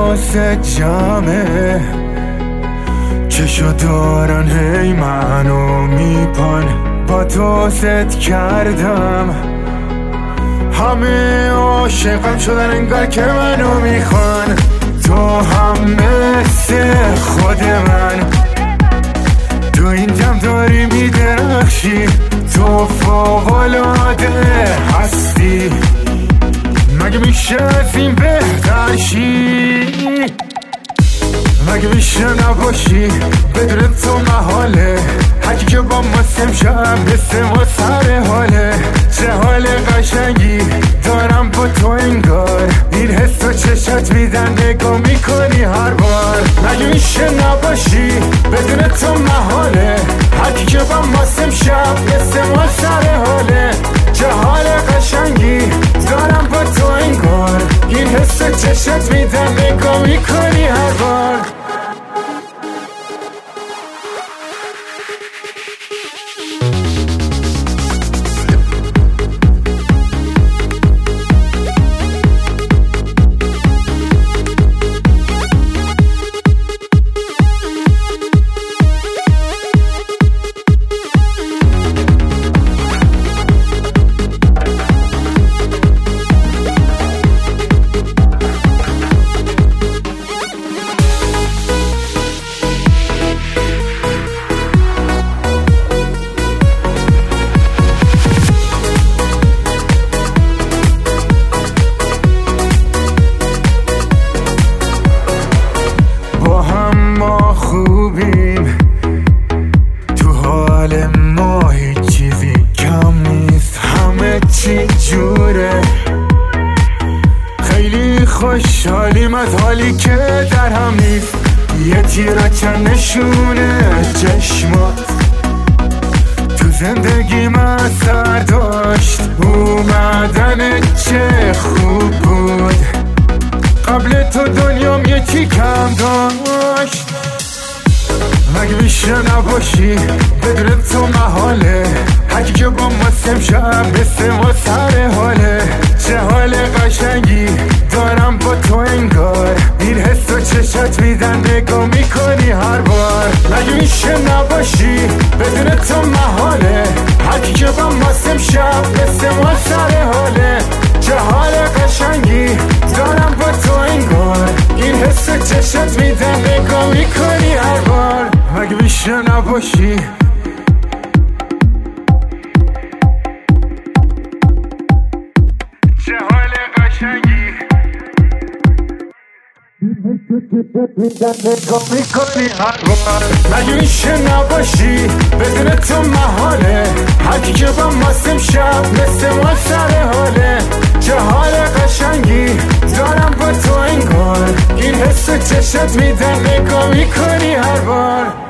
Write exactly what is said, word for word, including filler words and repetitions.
حواست جمعه، چشو دارن هی منو میپان. با تو ست کردم، همه عاشقم شدن انگار که منو میخوان. تو هم مثل خود من، تو این دم داری میدرخشی، تو فوق‌العاده هستی. مگه میشه از این بهتر شی؟ مگه میشه نباشی بدون تو محاله؟ هرکی که با ما سمشم مثل ما سر حاله. چه حال قشنگی دارم با تو انگار، این حس و چشت میدن نگاه میکنی هر بار. مگه میشه نباشی بدون تو محاله؟ هرکی که با ما سمشم مثل ما سر حاله. چه حال قشنگی دارم با تو انگار، این حس و چشت میدن نگاه میکنی هر بار. خوبیم تو حال ما، هیچ چیزی کم نیست، همه چی جوره. خیلی خوشحالیم از حالی که در هم نیست، یه تیرچه نشونه چشمات تو زندگی من اثر داشت. اومدن چه خوب بود، قبل تو دنیام یکی کم داشت. مگه میشه نباشی بدون تو محاله؟ هرکی که با ما سمشم مثل ما سر حاله. چه حال قشنگی دارم با تو انگار، این حس و چشت میدن نگاه میکنی هر بار. مگه میشه نباشی بدون تو محاله؟ هرکی که با ما سمشم مثل ما سر حاله. چه حال قشنگی دارم با تو انگار، این حس و چشت میدن نگاه میکنی هر بار. مگه میشه نباشی چه حال قشنگی میدن نگاه میکنی هر بار. مگه میشه نباشی بدون تو محاله؟ هرکی که با ما سمشم مثل ما سر حاله. چه حال قشنگی دارم با تو انگار، این حس و چشت میدن نگاه میکنی هر بار.